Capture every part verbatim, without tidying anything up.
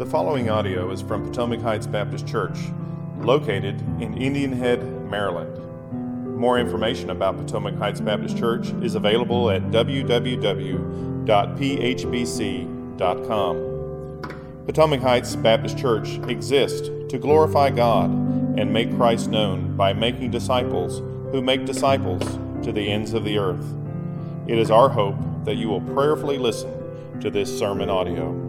The following audio is from Potomac Heights Baptist Church, located in Indian Head, Maryland. More information about Potomac Heights Baptist Church is available at w w w dot p h b c dot com. Potomac Heights Baptist Church exists to glorify God and make Christ known by making disciples who make disciples to the ends of the earth. It is our hope that you will prayerfully listen to this sermon audio.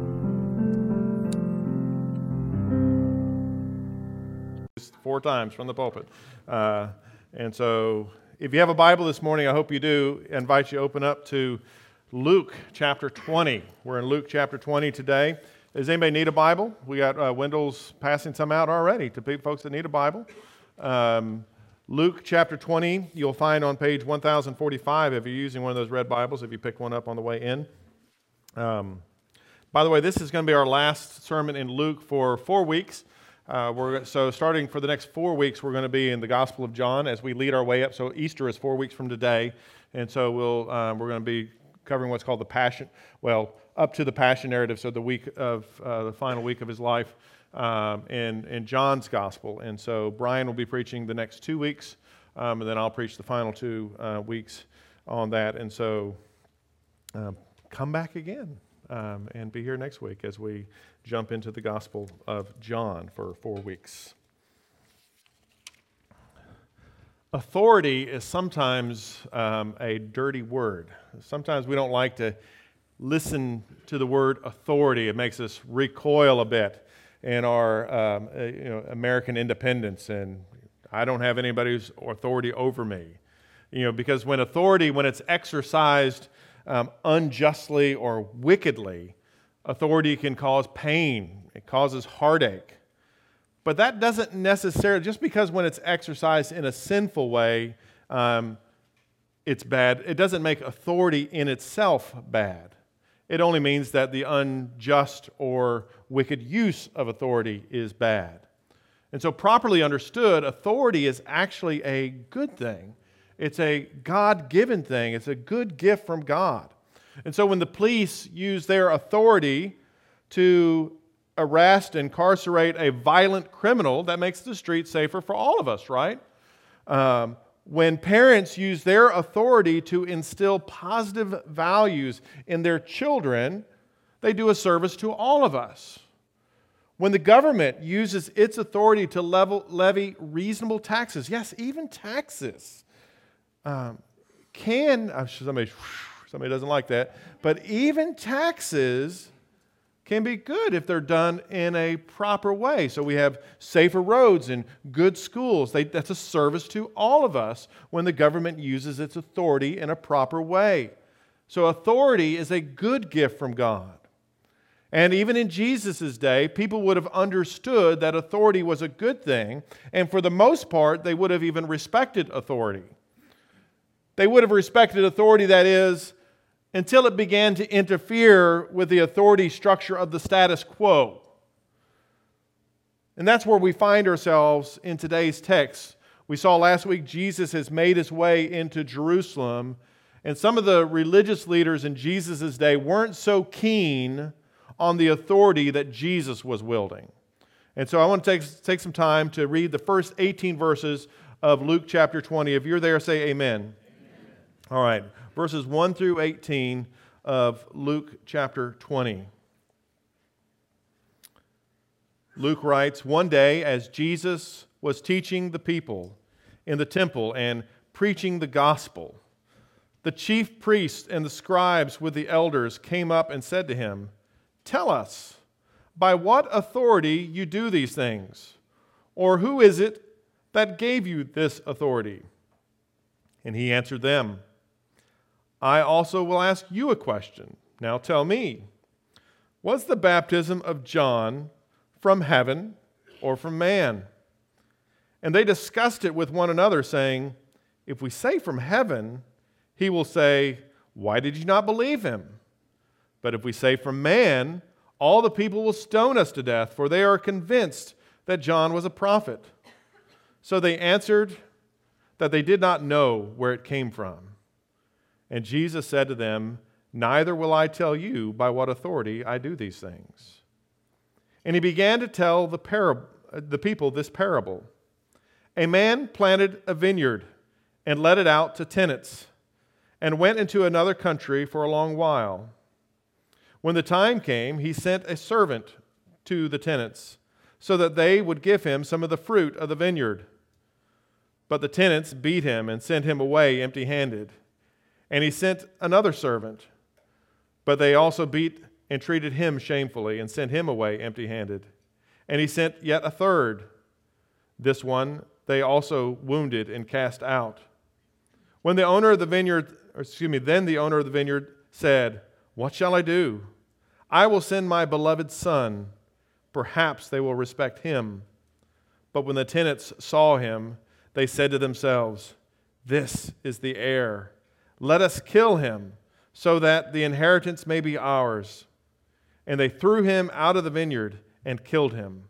Four times from the pulpit. Uh, and so if you have a Bible this morning, I hope you do, I invite you to open up to Luke chapter twenty. We're in Luke chapter twenty today. Does anybody need a Bible? We got uh, Wendell's passing some out already to people, folks that need a Bible. Um, Luke chapter twenty, you'll find on page one thousand forty-five if you're using one of those red Bibles, if you pick one up on the way in. Um, by the way, this is going to be our last sermon in Luke for four weeks. Uh, we're, so starting for the next four weeks, we're going to be in the Gospel of John as we lead our way up. So Easter is four weeks from today, and so we'll um, we're going to be covering what's called the Passion, well, up to the Passion narrative, so the week of uh, the final week of his life um, in in John's Gospel. And so Brian will be preaching the next two weeks, um, and then I'll preach the final two uh, weeks on that. And so um, come back again. Um, and be here next week as we jump into the Gospel of John for four weeks. Authority is sometimes um, a dirty word. Sometimes we don't like to listen to the word authority. It makes us recoil a bit in our um, uh, you know, American independence, and I don't have anybody's authority over me. You know, because when authority, when it's exercised Um, unjustly or wickedly, authority can cause pain. It causes heartache. But that doesn't necessarily, just because when it's exercised in a sinful way, um, it's bad, it doesn't make authority in itself bad. It only means that the unjust or wicked use of authority is bad. And so properly understood, authority is actually a good thing. It's a God-given thing. It's a good gift from God. And so when the police use their authority to arrest and incarcerate a violent criminal, that makes the street safer for all of us, right? Um, when parents use their authority to instill positive values in their children, they do a service to all of us. When the government uses its authority to level, levy reasonable taxes, yes, even taxes, Um, can, somebody, somebody doesn't like that, but even taxes can be good if they're done in a proper way. So we have safer roads and good schools. They, that's a service to all of us when the government uses its authority in a proper way. So authority is a good gift from God. And even in Jesus' day, people would have understood that authority was a good thing, and for the most part, they would have even respected authority. They would have respected authority, that is, until it began to interfere with the authority structure of the status quo. And that's where we find ourselves in today's text. We saw last week Jesus has made his way into Jerusalem, and some of the religious leaders in Jesus' day weren't so keen on the authority that Jesus was wielding. And so I want to take, take some time to read the first eighteen verses of Luke chapter twenty. If you're there, say amen. All right, verses one through eighteen of Luke chapter twenty. Luke writes, "One day as Jesus was teaching the people in the temple and preaching the gospel, the chief priests and the scribes with the elders came up and said to him, 'Tell us, by what authority you do these things? Or who is it that gave you this authority?' And he answered them, 'I also will ask you a question. Now tell me, was the baptism of John from heaven or from man?' And they discussed it with one another, saying, 'If we say from heaven, he will say, why did you not believe him? But if we say from man, all the people will stone us to death, for they are convinced that John was a prophet.' So they answered that they did not know where it came from. And Jesus said to them, 'Neither will I tell you by what authority I do these things.' And he began to tell the, parab- the people this parable. A man planted a vineyard and let it out to tenants, and went into another country for a long while. When the time came, he sent a servant to the tenants, so that they would give him some of the fruit of the vineyard. But the tenants beat him and sent him away empty-handed. And he sent another servant, but they also beat and treated him shamefully and sent him away empty-handed. And he sent yet a third. This one they also wounded and cast out. When the owner of the vineyard, or excuse me, then the owner of the vineyard said, "What shall I do? I will send my beloved son. Perhaps they will respect him." But when the tenants saw him, they said to themselves, "This is the heir. Let us kill him, so that the inheritance may be ours." And they threw him out of the vineyard and killed him.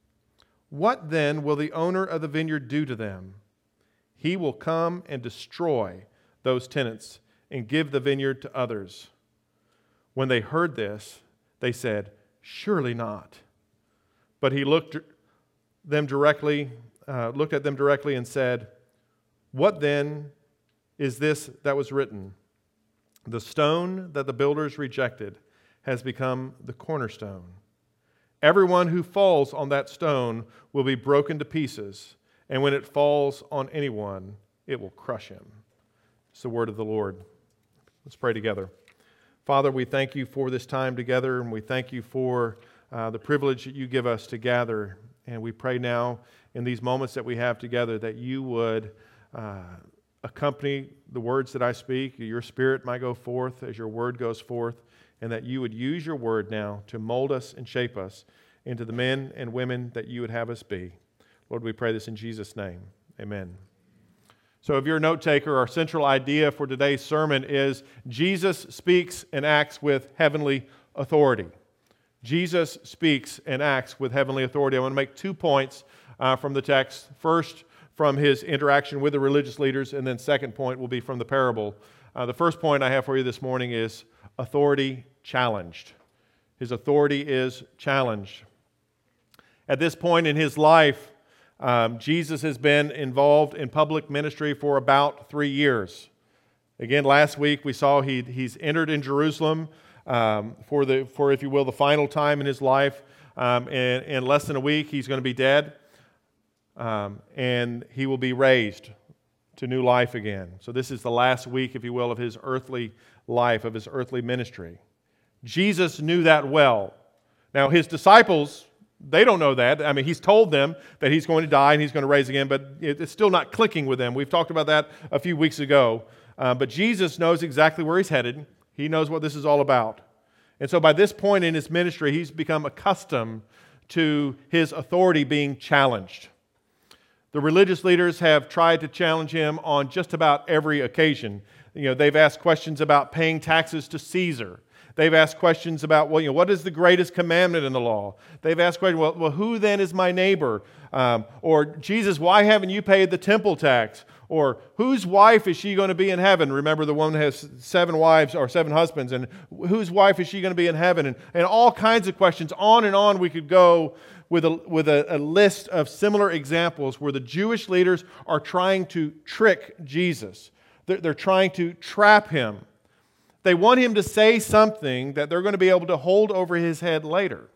What then will the owner of the vineyard do to them? He will come and destroy those tenants and give the vineyard to others. When they heard this, they said, "Surely not." But he looked them directly, uh, looked at them directly and said, "What then is this that was written? The stone that the builders rejected has become the cornerstone. Everyone who falls on that stone will be broken to pieces, and when it falls on anyone, it will crush him." It's the word of the Lord. Let's pray together. Father, we thank you for this time together, and we thank you for uh, the privilege that you give us to gather. And we pray now in these moments that we have together that you would uh, accompany the words that I speak. Your Spirit might go forth as your word goes forth, and that you would use your word now to mold us and shape us into the men and women that you would have us be. Lord, we pray this in Jesus' name. Amen. So if you're a note taker, our central idea for today's sermon is Jesus speaks and acts with heavenly authority. Jesus speaks and acts with heavenly authority. I want to make two points uh, from the text. First, from his interaction with the religious leaders, and then second point will be from the parable. Uh, the first point I have for you this morning is authority challenged. His authority is challenged. At this point in his life, um, Jesus has been involved in public ministry for about three years. Again, last week we saw he, he's entered in Jerusalem um, for, the, for, if you will, the final time in his life. Um, and in less than a week, he's going to be dead, um, and he will be raised to new life again. So this is the last week, if you will, of his earthly life, of his earthly ministry. Jesus knew that well. Now, his disciples, they don't know that. I mean, he's told them that he's going to die and he's going to rise again, but it's still not clicking with them. We've talked about that a few weeks ago. Uh, but Jesus knows exactly where he's headed. He knows what this is all about. And so by this point in his ministry, he's become accustomed to his authority being challenged. The religious leaders have tried to challenge him on just about every occasion. You know, they've asked questions about paying taxes to Caesar. They've asked questions about, well, you know, what is the greatest commandment in the law? They've asked questions, well, well who then is my neighbor? Um, or, Jesus, why haven't you paid the temple tax? Or, whose wife is she going to be in heaven? Remember, the woman has seven wives or seven husbands, and whose wife is she going to be in heaven? And, and all kinds of questions. On and on we could go with, a, with a, a list of similar examples where the Jewish leaders are trying to trick Jesus. They're, they're trying to trap him. They want him to say something that they're going to be able to hold over his head later.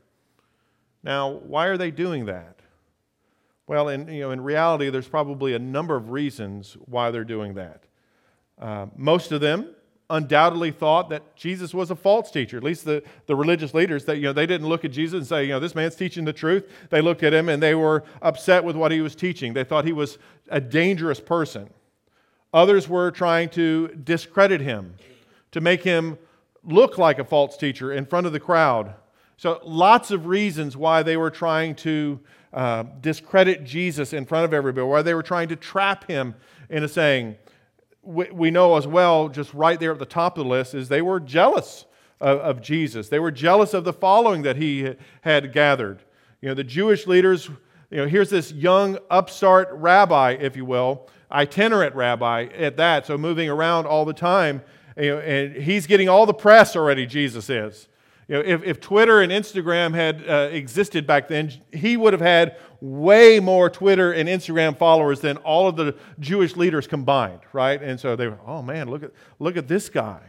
Now, why are they doing that? Well, in, you know, in reality, there's probably a number of reasons why they're doing that. Uh, most of them undoubtedly thought that Jesus was a false teacher. At least the, the religious leaders, that you know, they didn't look at Jesus and say, you know, this man's teaching the truth. They looked at him and they were upset with what he was teaching. They thought he was a dangerous person. Others were trying to discredit him, to make him look like a false teacher in front of the crowd. So lots of reasons why they were trying to uh, discredit Jesus in front of everybody, why they were trying to trap him into saying. We, we know as well, just right there at the top of the list, is they were jealous of, of Jesus. They were jealous of the following that he had gathered. You know, the Jewish leaders, you know, here's this young upstart rabbi, if you will, itinerant rabbi at that, so moving around all the time. You know, and he's getting all the press already, Jesus is. You know, if, if Twitter and Instagram had uh, existed back then, he would have had way more Twitter and Instagram followers than all of the Jewish leaders combined, right? And so they were, oh man, look at look at this guy.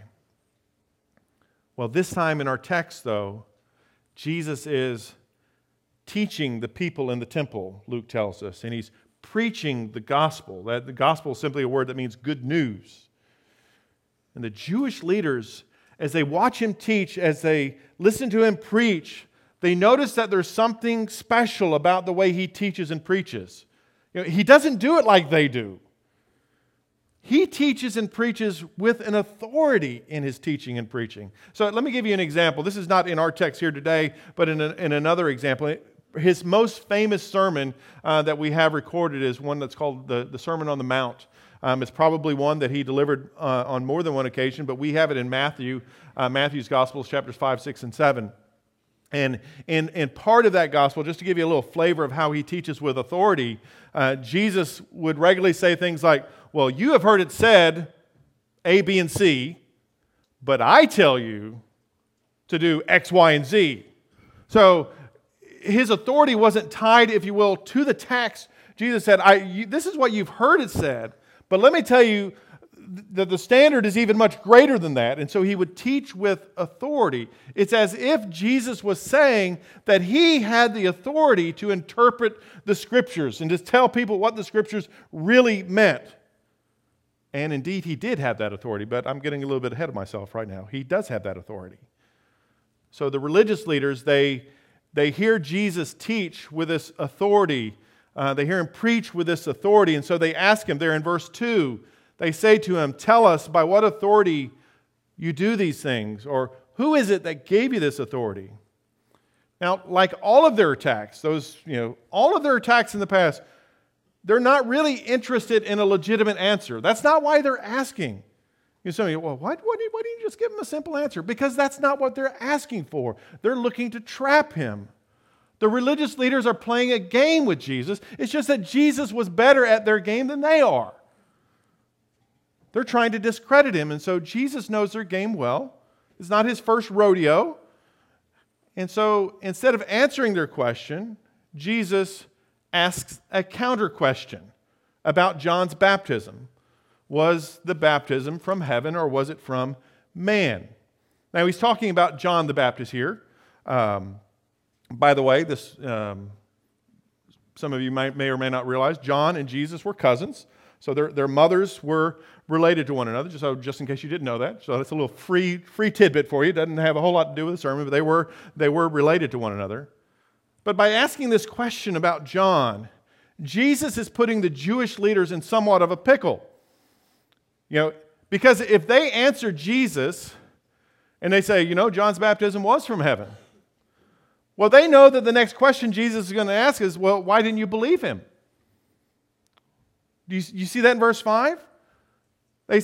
Well, this time in our text, though, Jesus is teaching the people in the temple, Luke tells us, and he's preaching the gospel. That the gospel is simply a word that means good news. And the Jewish leaders, as they watch him teach, as they listen to him preach, they notice that there's something special about the way he teaches and preaches. You know, he doesn't do it like they do. He teaches and preaches with an authority in his teaching and preaching. So let me give you an example. This is not in our text here today, but in, a, in another example. His most famous sermon uh, that we have recorded is one that's called the, the Sermon on the Mount. Um, it's probably one that he delivered uh, on more than one occasion, but we have it in Matthew, uh, Matthew's Gospels, chapters five, six, and seven. And in, in part of that gospel, just to give you a little flavor of how he teaches with authority, uh, Jesus would regularly say things like, well, you have heard it said A, B, and C, but I tell you to do X, Y, and Z. So his authority wasn't tied, if you will, to the text. Jesus said, I, you, this is what you've heard it said, but let me tell you that the standard is even much greater than that. And so he would teach with authority. It's as if Jesus was saying that he had the authority to interpret the Scriptures and to tell people what the Scriptures really meant. And indeed, he did have that authority, but I'm getting a little bit ahead of myself right now. He does have that authority. So the religious leaders, they, they hear Jesus teach with this authority. Uh, they hear him preach with this authority, and so they ask him there in verse two, they say to him, tell us by what authority you do these things, or who is it that gave you this authority? Now, like all of their attacks, those, you know, all of their attacks in the past, they're not really interested in a legitimate answer. That's not why they're asking. You say, well, why, why, didn't, why didn't you just give them a simple answer? Because that's not what they're asking for. They're looking to trap him. The religious leaders are playing a game with Jesus. It's just that Jesus was better at their game than they are. They're trying to discredit him, and so Jesus knows their game well. It's not his first rodeo. And so instead of answering their question, Jesus asks a counter question about John's baptism. Was the baptism from heaven or was it from man? Now he's talking about John the Baptist here. Um, by the way, this um, some of you may, may or may not realize, John and Jesus were cousins. So their, their mothers were related to one another, just, so, just in case you didn't know that. So that's a little free free tidbit for you. It doesn't have a whole lot to do with the sermon, but they were, they were related to one another. But by asking this question about John, Jesus is putting the Jewish leaders in somewhat of a pickle. You know, because if they answer Jesus and they say, you know, John's baptism was from heaven, well, they know that the next question Jesus is going to ask is, well, why didn't you believe him? Do you, you see that in verse five? They,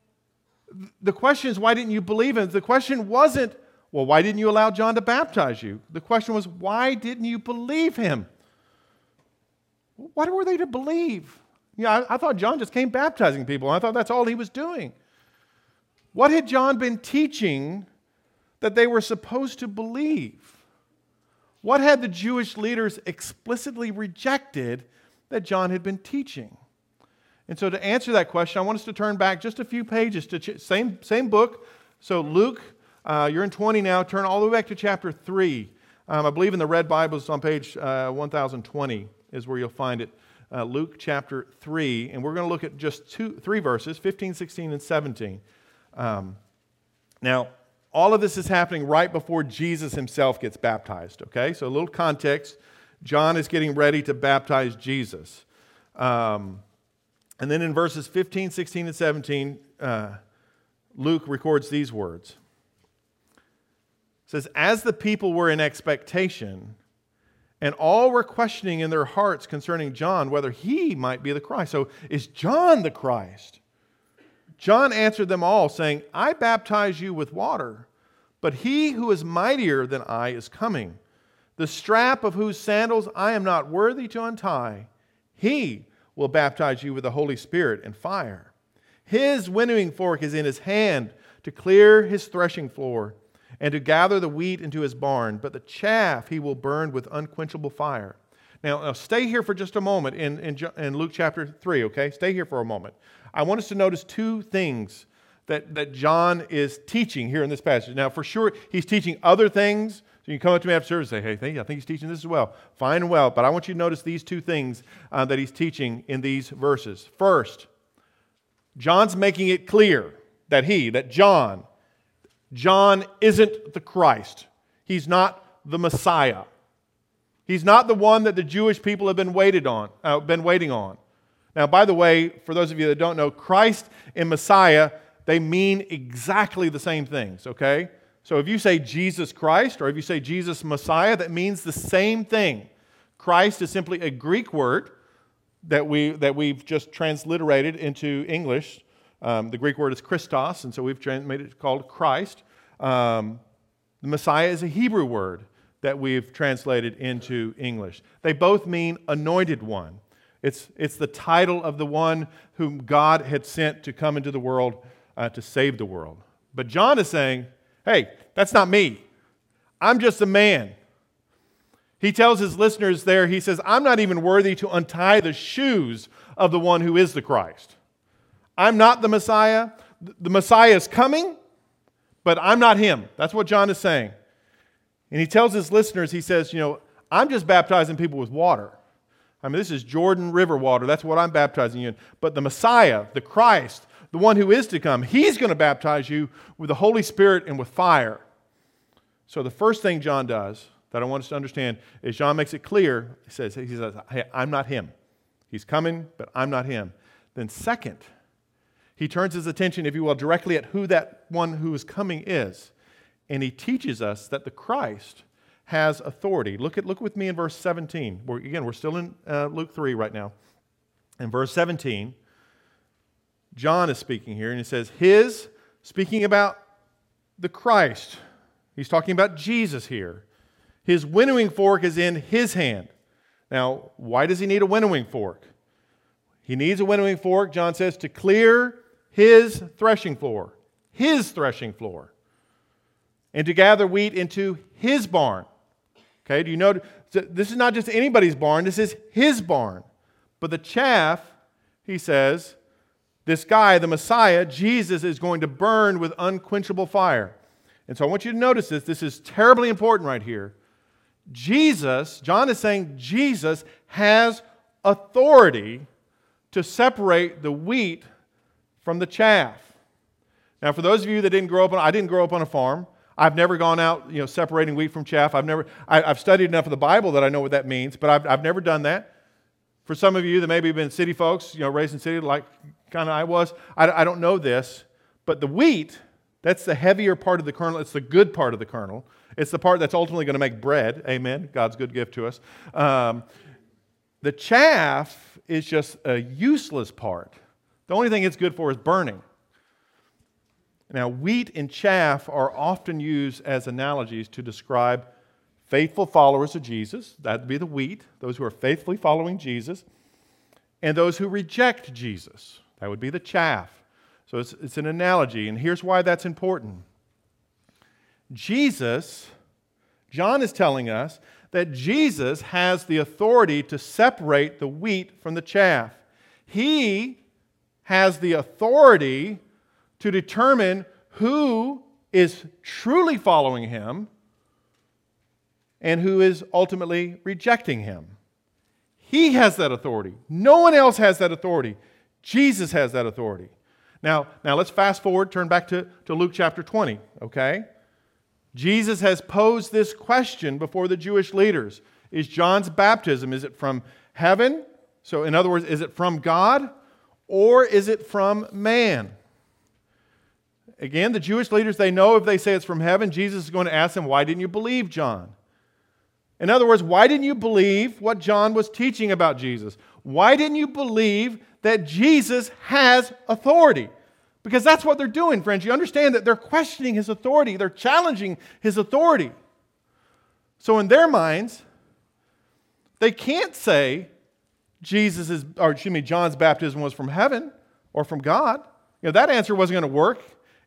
the question is, why didn't you believe him? The question wasn't, well, why didn't you allow John to baptize you? The question was, why didn't you believe him? What were they to believe? You know, I, I thought John just came baptizing people. I thought that's all he was doing. What had John been teaching that they were supposed to believe? What had the Jewish leaders explicitly rejected that John had been teaching? And so to answer that question, I want us to turn back just a few pages to ch- same, same book. So Luke, uh, you're in twenty now. Turn all the way back to chapter three. Um, I believe in the red Bibles on page uh, one thousand twenty is where you'll find it. Uh, Luke chapter three. And we're going to look at just two, three verses, fifteen, sixteen, and seventeen. Um, now, all of this is happening right before Jesus himself gets baptized. Okay, so a little context. John is getting ready to baptize Jesus. Um, and then in verses fifteen, sixteen, and seventeen, uh, Luke records these words. It says, as the people were in expectation, and all were questioning in their hearts concerning John whether he might be the Christ. So is John the Christ? John answered them all, saying, I baptize you with water, but he who is mightier than I is coming, the strap of whose sandals I am not worthy to untie. He will baptize you with the Holy Spirit and fire. His winnowing fork is in his hand to clear his threshing floor, and to gather the wheat into his barn, but the chaff he will burn with unquenchable fire. Now, now stay here for just a moment in, in, in Luke chapter three, okay? Stay here for a moment. I want us to notice two things that, that John is teaching here in this passage. Now, for sure, he's teaching other things. So you can come up to me after service and say, hey, I think he's teaching this as well. Fine and well, but I want you to notice these two things uh, that he's teaching in these verses. First, John's making it clear that he, that John, John isn't the Christ. He's not the Messiah. He's not the one that the Jewish people have been waited on, uh, been waiting on. Now, by the way, for those of you that don't know, Christ and Messiah, they mean exactly the same things, okay? So if you say Jesus Christ or if you say Jesus Messiah, that means the same thing. Christ is simply a Greek word that, we, that we've just transliterated into English. Um, the Greek word is Christos, and so we've made it called Christ. Um, the Messiah is a Hebrew word that we've translated into English. They both mean anointed one. It's, it's the title of the one whom God had sent to come into the world uh, to save the world. But John is saying, hey, that's not me. I'm just a man. He tells his listeners there, he says, I'm not even worthy to untie the shoes of the one who is the Christ. I'm not the Messiah. The Messiah is coming, but I'm not him. That's what John is saying. And he tells his listeners, he says, you know, I'm just baptizing people with water. I mean, this is Jordan River water. That's what I'm baptizing you in. But the Messiah, the Christ, the one who is to come, he's going to baptize you with the Holy Spirit and with fire. So the first thing John does that I want us to understand is John makes it clear. He says, he says, hey, I'm not him. He's coming, but I'm not him. Then second, he turns his attention, if you will, directly at who that one who is coming is. And he teaches us that the Christ has authority. Look at look with me in verse seventeen. We're, again, we're still in uh, Luke three right now. In verse seventeen, John is speaking here, and he says, his, speaking about the Christ. He's talking about Jesus here. His winnowing fork is in his hand. Now, why does he need a winnowing fork? He needs a winnowing fork, John says, to clear his threshing floor. His threshing floor. And to gather wheat into his barn. Okay, do you know? This is not just anybody's barn, this is his barn. But the chaff, he says, this guy, the Messiah, Jesus, is going to burn with unquenchable fire. And so I want you to notice this. This is terribly important right here. Jesus, John is saying Jesus has authority to separate the wheat from the chaff. Now, for those of you that didn't grow up on, I didn't grow up on a farm. I've never gone out, you know, separating wheat from chaff. I've never, I, I've studied enough of the Bible that I know what that means, but I've, I've never done that. For some of you that maybe have been city folks, you know, raised in city like kind of I was, I, I don't know this, but the wheat, that's the heavier part of the kernel. It's the good part of the kernel. It's the part that's ultimately going to make bread. Amen. God's good gift to us. Um, the chaff is just a useless part. The only thing it's good for is burning. Now, wheat and chaff are often used as analogies to describe faithful followers of Jesus. That would be the wheat, those who are faithfully following Jesus, and those who reject Jesus. That would be the chaff. So it's, it's an analogy, and here's why that's important. Jesus, John is telling us that Jesus has the authority to separate the wheat from the chaff. He has the authority to determine who is truly following him and who is ultimately rejecting him. He has that authority. No one else has that authority. Jesus has that authority. Now, now let's fast forward, turn back to, to Luke chapter twenty, okay? Jesus has posed this question before the Jewish leaders. Is John's baptism, is it from heaven? So in other words, is it from God or is it from man? Again, the Jewish leaders, they know if they say it's from heaven, Jesus is going to ask them, why didn't you believe John? In other words, why didn't you believe what John was teaching about Jesus? Why didn't you believe that Jesus has authority? Because that's what they're doing, friends. You understand that they're questioning his authority. They're challenging his authority. So in their minds, they can't say Jesus is, or excuse me, John's baptism was from heaven or from God. You know, that answer wasn't going to work.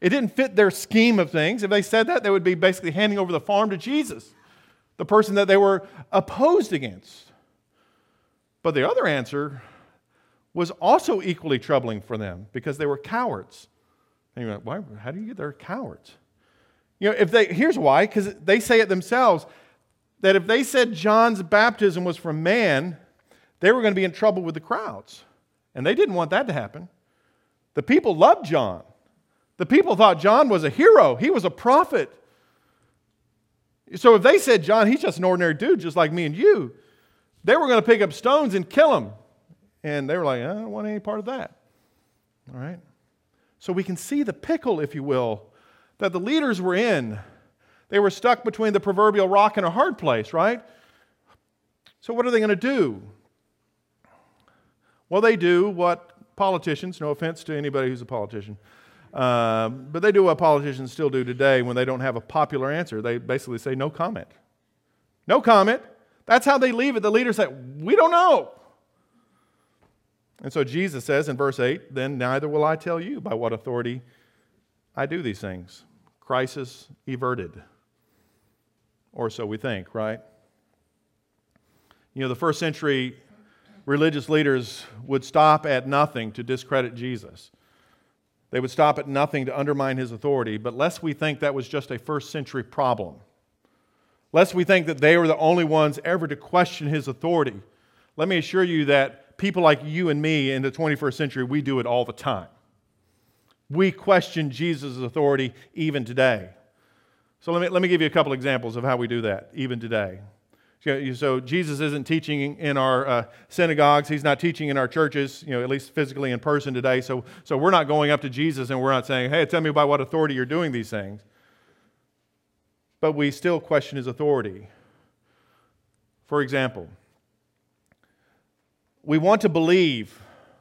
It didn't fit their scheme of things. If they said that, they would be basically handing over the farm to Jesus, the person that they were opposed against. But the other answer was also equally troubling for them because they were cowards. And you're like, why, how do you get they're cowards? You know, if they, here's why, because they say it themselves, that if they said John's baptism was from man, they were going to be in trouble with the crowds. And they didn't want that to happen. The people loved John. The people thought John was a hero. He was a prophet. So if they said, John, he's just an ordinary dude, just like me and you, they were going to pick up stones and kill him. And they were like, I don't want any part of that. All right? So we can see the pickle, if you will, that the leaders were in. They were stuck between the proverbial rock and a hard place, right? So what are they going to do? Well, they do what politicians, no offense to anybody who's a politician, uh, but they do what politicians still do today when they don't have a popular answer. They basically say, no comment. No comment. That's how they leave it. The leaders say, we don't know. And so Jesus says in verse eight, then neither will I tell you by what authority I do these things. Crisis averted. Or so we think, right? You know, the first century religious leaders would stop at nothing to discredit Jesus. They would stop at nothing to undermine his authority, but lest we think that was just a first century problem, lest we think that they were the only ones ever to question his authority, let me assure you that people like you and me in the twenty-first century, we do it all the time. We question Jesus' authority even today. So let me, let me give you a couple examples of how we do that even today. So Jesus isn't teaching in our uh, synagogues. He's not teaching in our churches, you know, at least physically in person today. So, so we're not going up to Jesus and we're not saying, hey, tell me by what authority you're doing these things. But we still question his authority. For example, we want to believe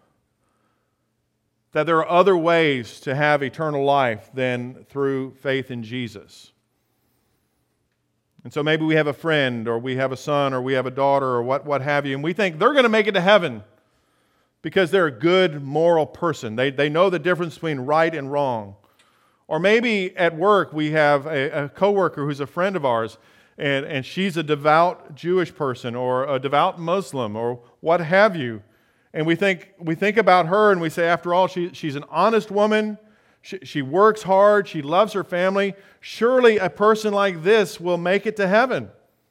that there are other ways to have eternal life than through faith in Jesus. And so maybe we have a friend, or we have a son, or we have a daughter, or what, what have you, and we think they're going to make it to heaven because they're a good, moral person. They, they know the difference between right and wrong. Or maybe at work we have a, a coworker who's a friend of ours, and, and she's a devout Jewish person, or a devout Muslim, or what have you. And we think we think about her, and we say, after all, she, she's an honest woman. She, she works hard. She loves her family. Surely a person like this will make it to heaven.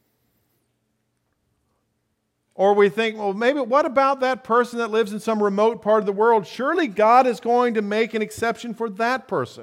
Or we think, well, maybe what about that person that lives in some remote part of the world? Surely God is going to make an exception for that person.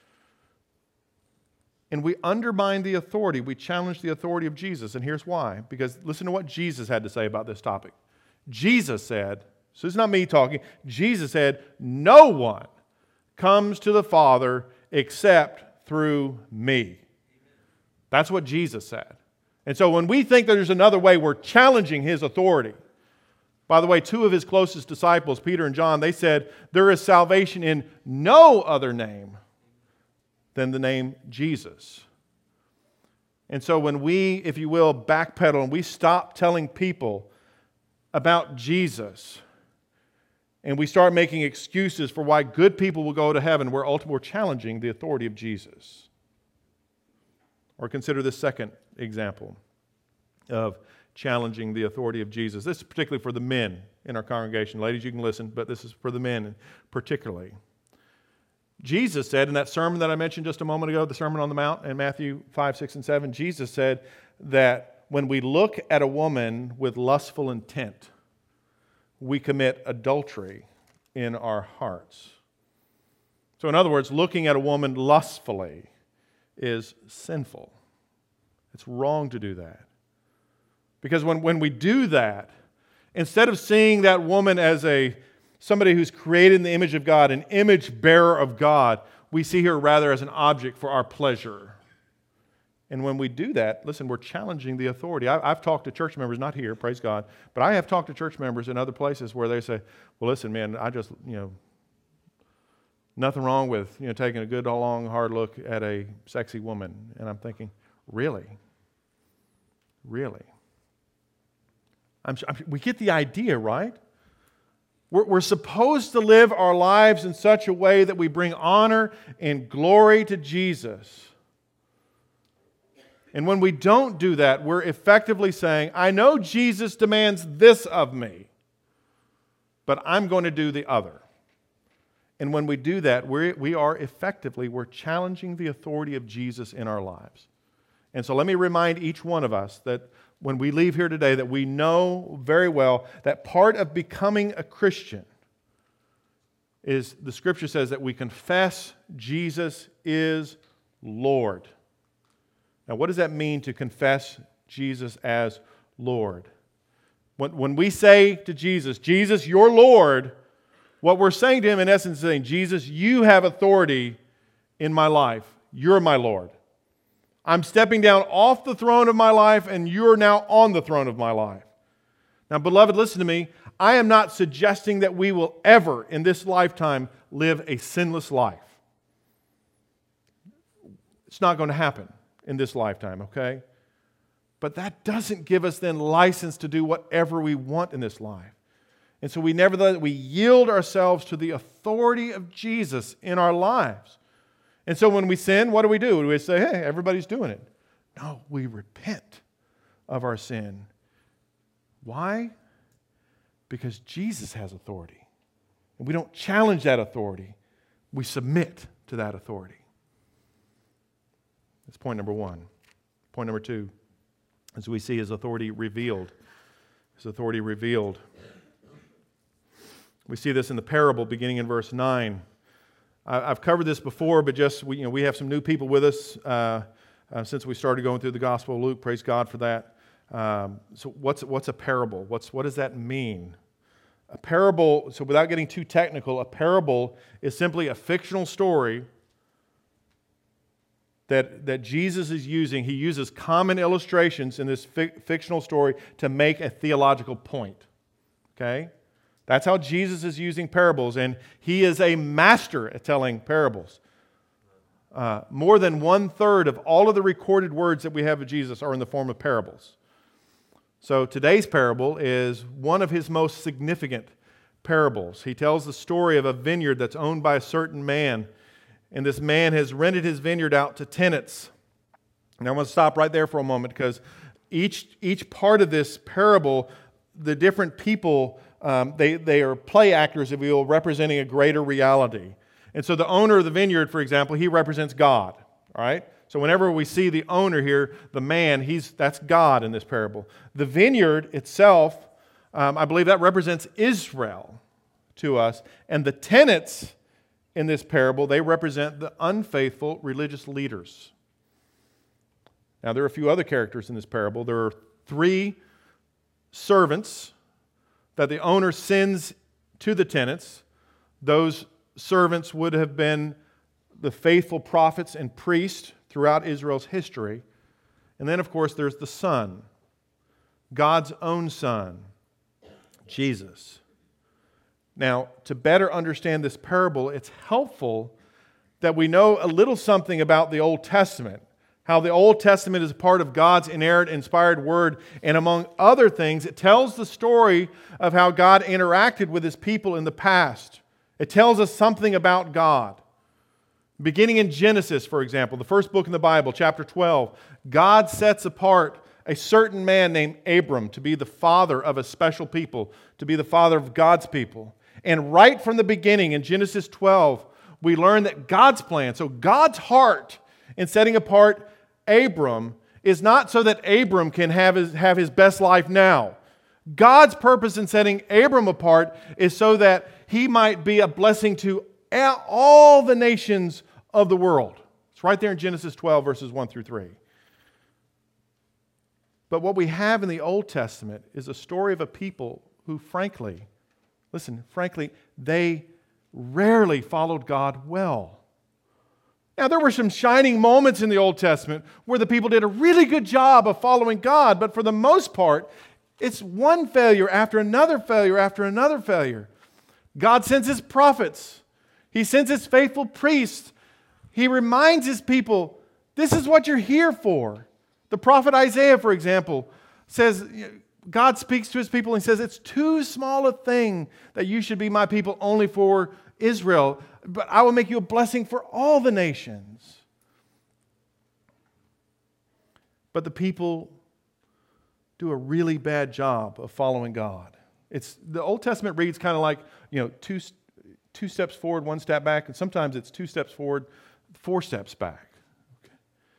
And we undermine the authority. We challenge the authority of Jesus. And here's why. Because listen to what Jesus had to say about this topic. Jesus said, so it's not me talking, Jesus said, no one comes to the Father except through me. That's what Jesus said. And so when we think that there's another way, we're challenging his authority. By the way, two of his closest disciples, Peter and John, they said, there is salvation in no other name than the name Jesus. And so when we, if you will, backpedal and we stop telling people about Jesus, and we start making excuses for why good people will go to heaven, we're ultimately challenging the authority of Jesus. Or consider this second example of challenging the authority of Jesus. This is particularly for the men in our congregation. Ladies, you can listen, but this is for the men particularly. Jesus said in that sermon that I mentioned just a moment ago, the Sermon on the Mount in Matthew five, six, and seven, Jesus said that when we look at a woman with lustful intent, we commit adultery in our hearts. So in other words, looking at a woman lustfully is sinful. It's wrong to do that. Because when, when we do that, instead of seeing that woman as a somebody who's created in the image of God, an image bearer of God, we see her rather as an object for our pleasure. And when we do that, listen, we're challenging the authority. I, I've talked to church members, not here, praise God, but I have talked to church members in other places where they say, well, listen, man, I just, you know, nothing wrong with, you know, taking a good, long, hard look at a sexy woman. And I'm thinking, really? Really? I'm, I'm, we get the idea, right? We're, we're supposed to live our lives in such a way that we bring honor and glory to Jesus. And when we don't do that, we're effectively saying, I know Jesus demands this of me, but I'm going to do the other. And when we do that, we we are effectively, we're challenging the authority of Jesus in our lives. And so let me remind each one of us that when we leave here today, that we know very well that part of becoming a Christian is, the Scripture says, that we confess Jesus is Lord. Now, what does that mean to confess Jesus as Lord? When, when we say to Jesus, Jesus, you're Lord, what we're saying to Him in essence is saying, Jesus, you have authority in my life. You're my Lord. I'm stepping down off the throne of my life, and you're now on the throne of my life. Now, beloved, listen to me. I am not suggesting that we will ever in this lifetime live a sinless life. It's not going to happen in this lifetime, okay? But that doesn't give us then license to do whatever we want in this life. And so we nevertheless, we yield ourselves to the authority of Jesus in our lives. And so when we sin, what do we do? Do we say, hey, everybody's doing it? No, we repent of our sin. Why? Because Jesus has authority. And we don't challenge that authority. We submit to that authority. That's point number one. Point number two, as we see His authority revealed. His authority revealed. We see this in the parable beginning in verse nine. I've covered this before, but just we, you know, we have some new people with us uh, uh, since we started going through the Gospel of Luke. Praise God for that. Um, so what's what's a parable? What's what does that mean? A parable, so without getting too technical, a parable is simply a fictional story that, that Jesus is using. He uses common illustrations in this fi- fictional story to make a theological point. Okay? That's how Jesus is using parables, and He is a master at telling parables. Uh, more than one-third of all of the recorded words that we have of Jesus are in the form of parables. So today's parable is one of His most significant parables. He tells the story of a vineyard that's owned by a certain man, and this man has rented his vineyard out to tenants. And I want to stop right there for a moment, because each, each part of this parable, the different people, um, they, they are play actors, if you will, representing a greater reality. And so the owner of the vineyard, for example, he represents God, all right? So whenever we see the owner here, the man, he's that's God in this parable. The vineyard itself, um, I believe that represents Israel to us. And the tenants in this parable, they represent the unfaithful religious leaders. Now, there are a few other characters in this parable. There are three servants that the owner sends to the tenants. Those servants would have been the faithful prophets and priests throughout Israel's history. And then, of course, there's the Son, God's own Son, Jesus. Now, to better understand this parable, it's helpful that we know a little something about the Old Testament, how the Old Testament is a part of God's inerrant, inspired Word, and among other things, it tells the story of how God interacted with His people in the past. It tells us something about God. Beginning in Genesis, for example, the first book in the Bible, chapter twelve, God sets apart a certain man named Abram to be the father of a special people, to be the father of God's people. And right from the beginning in Genesis twelve, we learn that God's plan, so God's heart in setting apart Abram is not so that Abram can have his, have his best life now. God's purpose in setting Abram apart is so that he might be a blessing to all the nations of the world. It's right there in Genesis twelve, verses one through three. But what we have in the Old Testament is a story of a people who, frankly, listen, frankly, they rarely followed God well. Now, there were some shining moments in the Old Testament where the people did a really good job of following God, but for the most part, it's one failure after another failure after another failure. God sends His prophets. He sends His faithful priests. He reminds His people, this is what you're here for. The prophet Isaiah, for example, says, God speaks to his people and says, it's too small a thing that you should be my people only for Israel, but I will make you a blessing for all the nations. But the people do a really bad job of following God. It's the Old Testament reads kind of like, you know, two, two steps forward, one step back, and sometimes it's two steps forward, four steps back. Okay.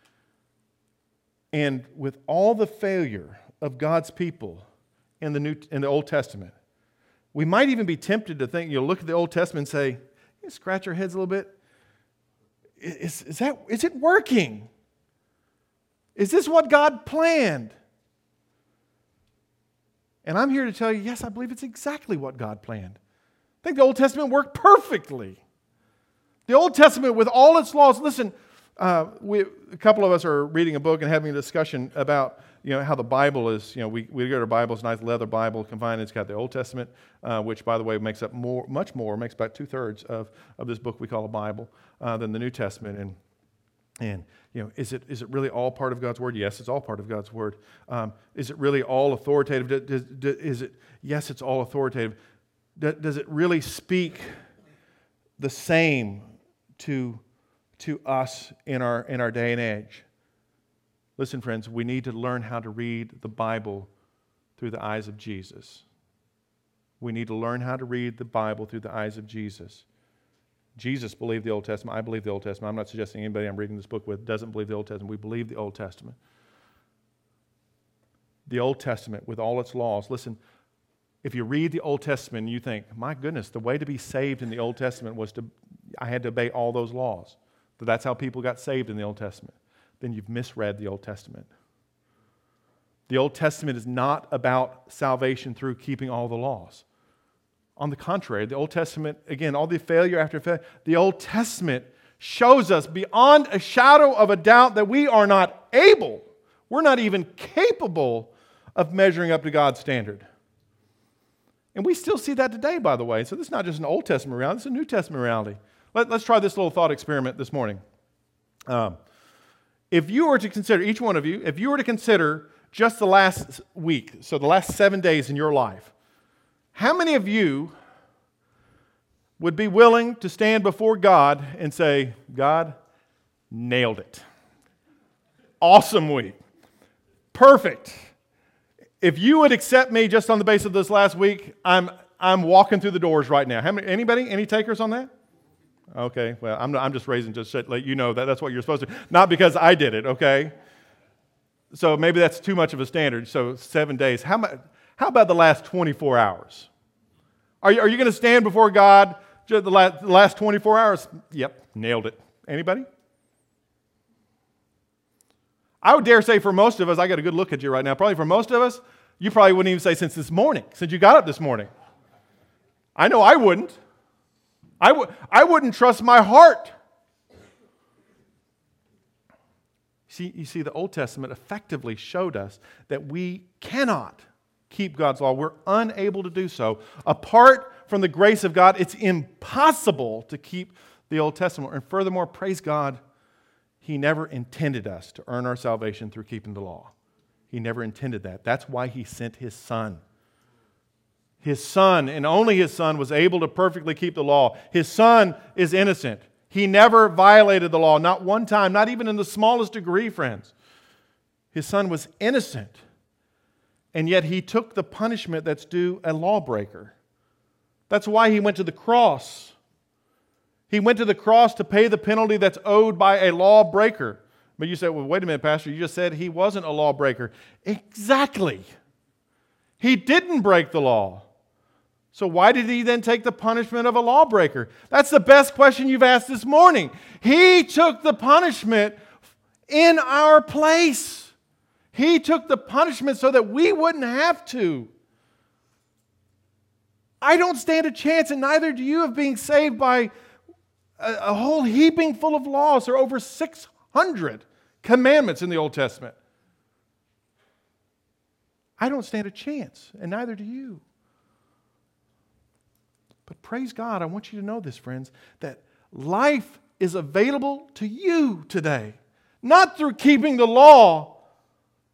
And with all the failure of God's people in the New in the Old Testament, we might even be tempted to think, you know, look at the Old Testament and say, you scratch our heads a little bit. Is, is that is it working? Is this what God planned? And I'm here to tell you, yes, I believe it's exactly what God planned. I think the Old Testament worked perfectly. The Old Testament, with all its laws, listen, uh, we, a couple of us are reading a book and having a discussion about, you know, how the Bible is, you know, we, we go to our Bibles, nice leather Bible, confined, it's got the Old Testament, uh, which, by the way, makes up more, much more, makes about two-thirds of, of this book we call a Bible, uh, than the New Testament. And, and you know, is it is it really all part of God's Word? Yes, it's all part of God's Word. Um, is it really all authoritative? Does, does, is it? Yes, it's all authoritative. Does, does it really speak the same to, to us in our in our day and age? Listen, friends, we need to learn how to read the Bible through the eyes of Jesus. We need to learn how to read the Bible through the eyes of Jesus. Jesus believed the Old Testament. I believe the Old Testament. I'm not suggesting anybody I'm reading this book with doesn't believe the Old Testament. We believe the Old Testament. The Old Testament with all its laws. Listen, if you read the Old Testament and you think, my goodness, the way to be saved in the Old Testament was to, I had to obey all those laws. But that's how people got saved in the Old Testament. Then you've misread the Old Testament. The Old Testament is not about salvation through keeping all the laws. On the contrary, the Old Testament, again, all the failure after failure, the Old Testament shows us beyond a shadow of a doubt that we are not able, we're not even capable of measuring up to God's standard. And we still see that today, by the way. So this is not just an Old Testament reality, it's a New Testament reality. Let, let's try this little thought experiment this morning. Um, if you were to consider, each one of you, if you were to consider just the last week, so the last seven days in your life, how many of you would be willing to stand before God and say, God, nailed it. Awesome week. Perfect. If you would accept me just on the basis of this last week, I'm I'm walking through the doors right now. How many, anybody? Any takers on that? Okay, well, I'm, I'm just raising just to let you know that that's what you're supposed to. Not because I did it, okay? So maybe that's too much of a standard. So seven days. How about, how about the last twenty-four hours? Are you, are you going to stand before God just the last, the last twenty-four hours? Yep, nailed it. Anybody? I would dare say for most of us, I got a good look at you right now, probably for most of us, you probably wouldn't even say since this morning, since you got up this morning. I know I wouldn't. I, w- I wouldn't trust my heart. See, you see, the Old Testament effectively showed us that we cannot keep God's law. We're unable to do so. Apart from the grace of God, it's impossible to keep the Old Testament. And furthermore, praise God, He never intended us to earn our salvation through keeping the law. He never intended that. That's why He sent His Son. His Son, and only His Son, was able to perfectly keep the law. His Son is innocent. He never violated the law, not one time, not even in the smallest degree, friends. His Son was innocent. And yet He took the punishment that's due a lawbreaker. That's why He went to the cross. He went to the cross to pay the penalty that's owed by a lawbreaker. But you say, well, wait a minute, Pastor, you just said He wasn't a lawbreaker. Exactly. He didn't break the law. So why did He then take the punishment of a lawbreaker? That's the best question you've asked this morning. He took the punishment in our place. He took the punishment so that we wouldn't have to. I don't stand a chance, and neither do you, of being saved by a, a whole heaping full of laws. There are over six hundred commandments in the Old Testament. I don't stand a chance, and neither do you. But praise God, I want you to know this, friends, that life is available to you today. Not through keeping the law,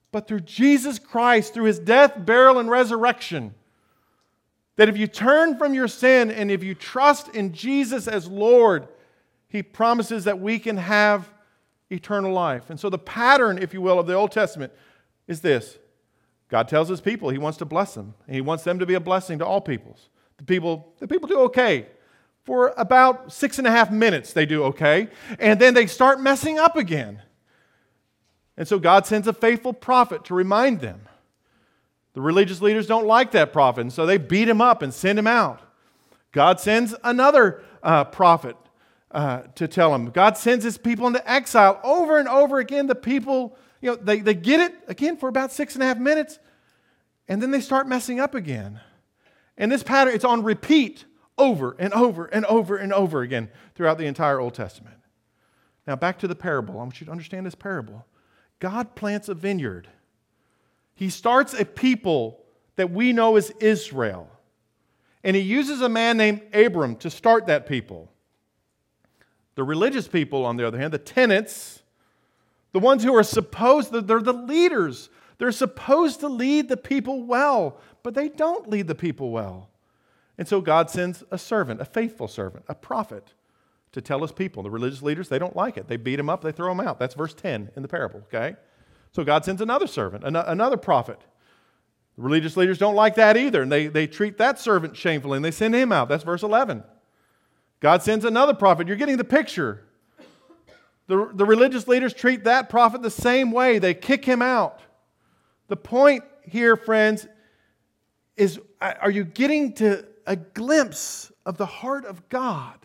but through Jesus Christ, through His death, burial, and resurrection. That if you turn from your sin and if you trust in Jesus as Lord, He promises that we can have eternal life. And so the pattern, if you will, of the Old Testament is this. God tells His people He wants to bless them. And He wants them to be a blessing to all peoples. The people, the people do okay. For about six and a half minutes they do okay. And then they start messing up again. And so God sends a faithful prophet to remind them. The religious leaders don't like that prophet, and so they beat him up and send him out. God sends another uh, prophet uh, to tell him. God sends His people into exile over and over again. The people, you know, they, they get it again for about six and a half minutes, and then they start messing up again. And this pattern, it's on repeat over and over and over and over again throughout the entire Old Testament. Now back to the parable. I want you to understand this parable. God plants a vineyard. He starts a people that we know as Israel. And He uses a man named Abram to start that people. The religious people, on the other hand, the tenants, the ones who are supposed, they're the leaders. They're supposed to lead the people well, but they don't lead the people well. And so God sends a servant, a faithful servant, a prophet, to tell His people. The religious leaders, they don't like it. They beat him up, they throw him out. That's verse ten in the parable, okay? So God sends another servant, another prophet. The religious leaders don't like that either, and they, they treat that servant shamefully, and they send him out. That's verse eleven. God sends another prophet. You're getting the picture. The, the religious leaders treat that prophet the same way. They kick him out. The point here, friends, is are you getting to a glimpse of the heart of God?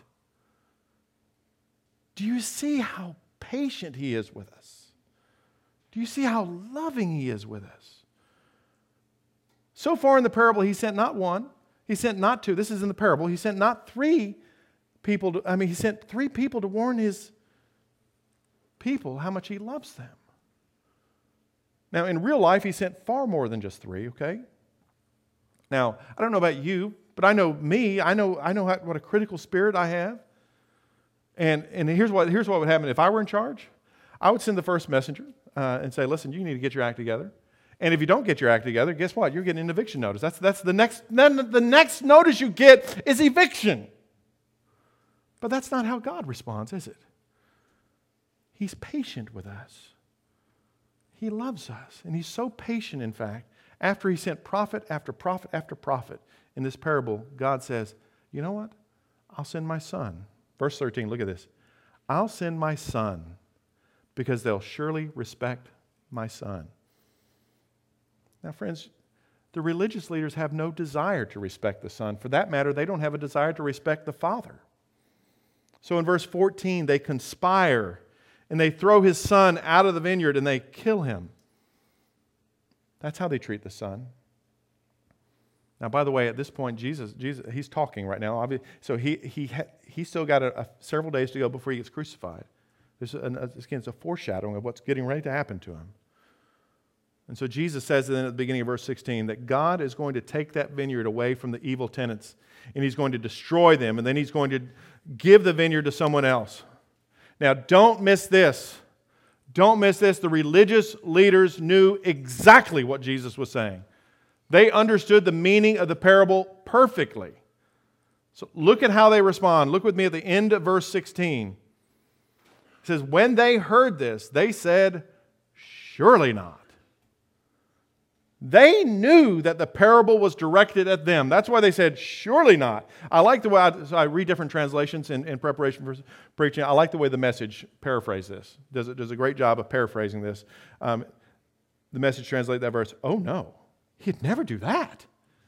Do you see how patient He is with us? Do you see how loving He is with us? So far in the parable, He sent not one, He sent not two. This is in the parable. He sent not three people. To, I mean, He sent three people to warn His people how much He loves them. Now, in real life, He sent far more than just three, okay? Now, I don't know about you, but I know me. I know I know how, what a critical spirit I have. And, and here's what, here's what would happen. If I were in charge, I would send the first messenger uh, and say, listen, you need to get your act together. And if you don't get your act together, guess what? You're getting an eviction notice. That's, that's the next, then the next notice you get is eviction. But that's not how God responds, is it? He's patient with us. He loves us. And He's so patient, in fact, after He sent prophet after prophet after prophet in this parable, God says, you know what? I'll send my Son. Verse thirteen, look at this. I'll send my Son because they'll surely respect my Son. Now, friends, the religious leaders have no desire to respect the Son. For that matter, they don't have a desire to respect the Father. So in verse fourteen, they conspire and they throw His Son out of the vineyard and they kill Him. That's how they treat the Son. Now, by the way, at this point, Jesus, Jesus, He's talking right now. So he he he's still got a, a, several days to go before He gets crucified. This is, again, it's a foreshadowing of what's getting ready to happen to Him. And so Jesus says then at the beginning of verse sixteen that God is going to take that vineyard away from the evil tenants, and He's going to destroy them, and then He's going to give the vineyard to someone else. Now, don't miss this. Don't miss this. The religious leaders knew exactly what Jesus was saying. They understood the meaning of the parable perfectly. So look at how they respond. Look with me at the end of verse sixteen. It says, when they heard this, they said, surely not. They knew that the parable was directed at them. That's why they said, surely not. I like the way I, so I read different translations in, in preparation for preaching. I like the way the Message paraphrase this. Does it does a great job of paraphrasing this. Um, the Message translate that verse, oh no, He'd never do that.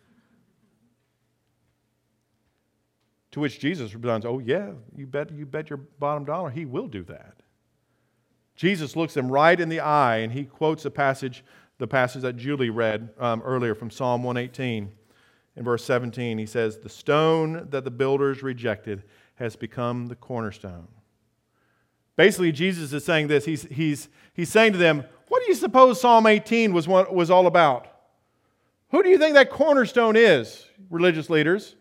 To which Jesus responds, oh yeah, you bet, you bet your bottom dollar He will do that. Jesus looks them right in the eye and He quotes a passage the passage that Julie read um, earlier from Psalm one eighteen. In verse seventeen, he says, the stone that the builders rejected has become the cornerstone. Basically, Jesus is saying this. He's, he's, he's saying to them, what do you suppose Psalm eighteen was, was all about? Who do you think that cornerstone is, religious leaders?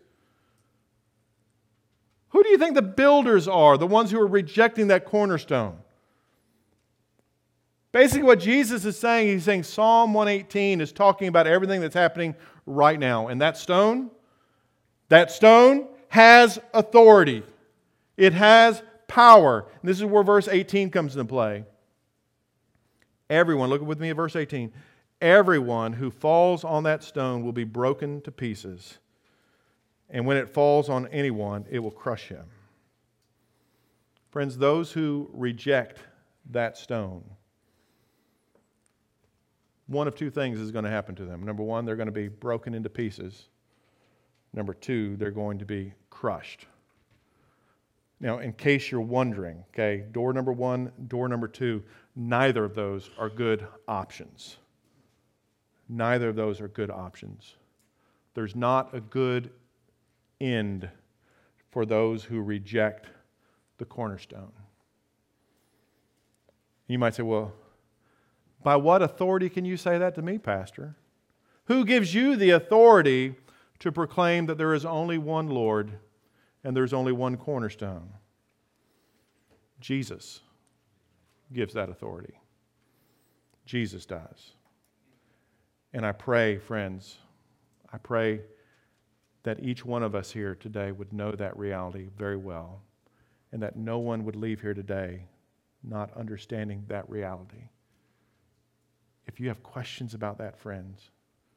Who do you think the builders are, the ones who are rejecting that cornerstone? Basically what Jesus is saying, he's saying Psalm one eighteen is talking about everything that's happening right now. And that stone, that stone has authority. It has power. And this is where verse eighteen comes into play. Everyone, look with me at verse eighteen. Everyone who falls on that stone will be broken to pieces. And when it falls on anyone, it will crush him. Friends, those who reject that stone, one of two things is going to happen to them. Number one, they're going to be broken into pieces. Number two, they're going to be crushed. Now, in case you're wondering, okay, door number one, door number two, neither of those are good options. Neither of those are good options. There's not a good end for those who reject the cornerstone. You might say, well, by what authority can you say that to me, Pastor? Who gives you the authority to proclaim that there is only one Lord and there's only one cornerstone? Jesus gives that authority. Jesus does. And I pray, friends, I pray that each one of us here today would know that reality very well, and that no one would leave here today not understanding that reality. If you have questions about that, friends,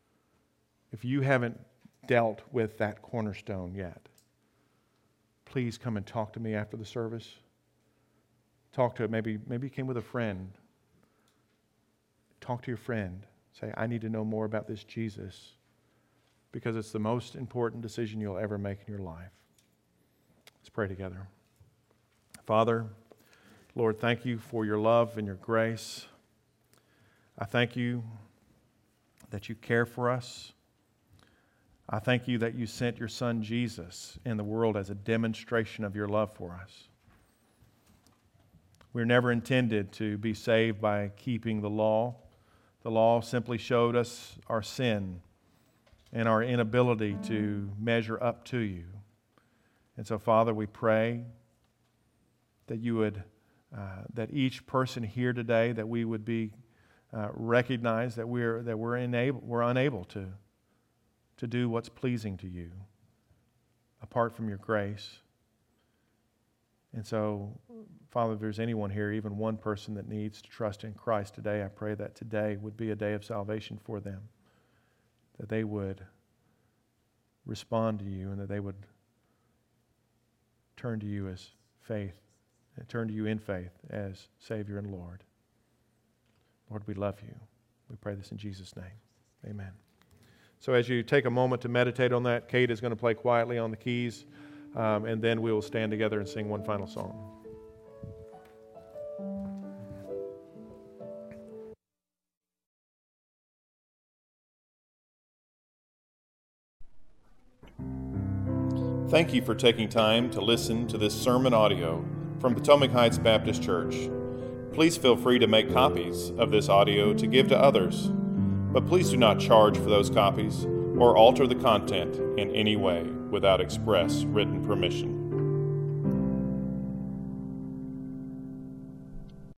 if you haven't dealt with that cornerstone yet, please come and talk to me after the service. Talk to maybe maybe you came with a friend. Talk to your friend. Say, I need to know more about this Jesus, because it's the most important decision you'll ever make in your life. Let's pray together. Father, Lord, thank you for your love and your grace. I thank you that you care for us. I thank you that you sent your Son Jesus in the world as a demonstration of your love for us. We were never intended to be saved by keeping the law. The law simply showed us our sin and our inability to measure up to you. And so, Father, we pray that you would, uh, that each person here today, that we would be uh, recognize that we're that we're unable we're unable to to do what's pleasing to you apart from your grace. And so, Father, if there's anyone here, even one person that needs to trust in Christ today, I pray that today would be a day of salvation for them, that they would respond to you and that they would turn to you as faith, turn to you in faith as Savior and Lord. Lord, we love you. We pray this in Jesus' name. Amen. So as you take a moment to meditate on that, Kate is going to play quietly on the keys, um, and then we will stand together and sing one final song. Thank you for taking time to listen to this sermon audio from Potomac Heights Baptist Church. Please feel free to make copies of this audio to give to others, but please do not charge for those copies or alter the content in any way without express written permission.